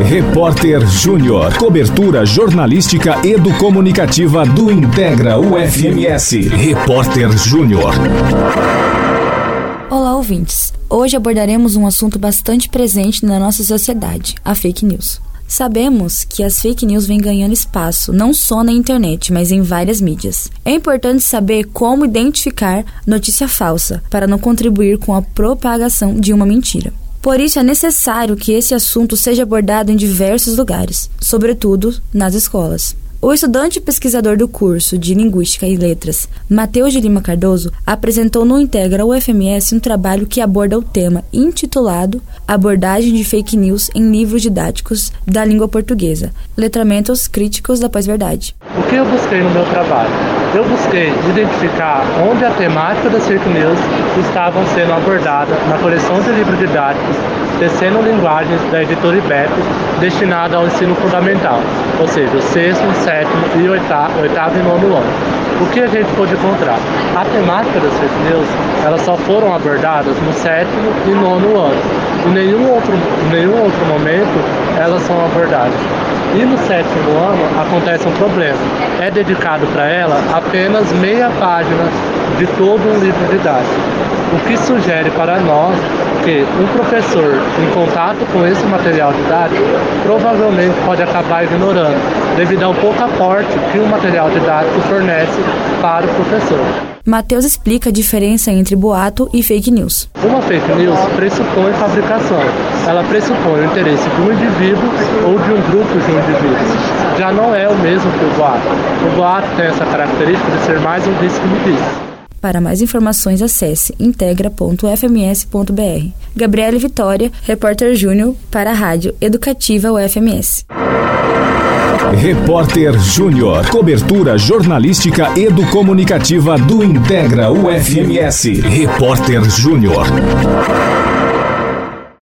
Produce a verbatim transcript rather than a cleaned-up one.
Repórter Júnior. Cobertura jornalística educomunicativa do Integra U F M S. Repórter Júnior. Olá, ouvintes. Hoje abordaremos um assunto bastante presente na nossa sociedade, a fake news. Sabemos que as fake news vêm ganhando espaço, não só na internet, mas em várias mídias. É importante saber como identificar notícia falsa, para não contribuir com a propagação de uma mentira. Por isso, é necessário que esse assunto seja abordado em diversos lugares, sobretudo nas escolas. O estudante e pesquisador do curso de Linguística e Letras, Matheus de Lima Cardoso, apresentou no Integra U F M S um trabalho que aborda o tema intitulado Abordagem de Fake News em Livros Didáticos da Língua Portuguesa, Letramentos Críticos da Pós-Verdade. O que eu busquei no meu trabalho? Eu busquei identificar onde a temática das fake news estavam sendo abordadas na coleção de livros didáticos Tecendo Linguagens da editora I B E P, destinada ao ensino fundamental, ou seja, o sexto, sétimo e oitavo, oitavo e nono ano. O que a gente pôde encontrar? A temática das fake news, elas só foram abordadas no sétimo e nono ano. Em nenhum outro, em nenhum outro momento elas são abordadas. E no sétimo ano acontece um problema. É dedicado para ela apenas meia página de todo um livro didático. O que sugere para nós que um professor em contato com esse material didático provavelmente pode acabar ignorando, devido ao pouco aporte que o material didático fornece para o professor. Matheus explica a diferença entre boato e fake news. Uma fake news pressupõe fabricação. Ela pressupõe o interesse de um indivíduo ou de um grupo de indivíduos. Já não é o mesmo que o boato. O boato tem essa característica de ser mais um disse-me-disse. Para mais informações, acesse integra ponto f m s ponto b r. Gabriele Vitória, repórter Júnior para a Rádio Educativa U F M S. Repórter Júnior. Cobertura jornalística educomunicativa do Integra U F M S. Repórter Júnior.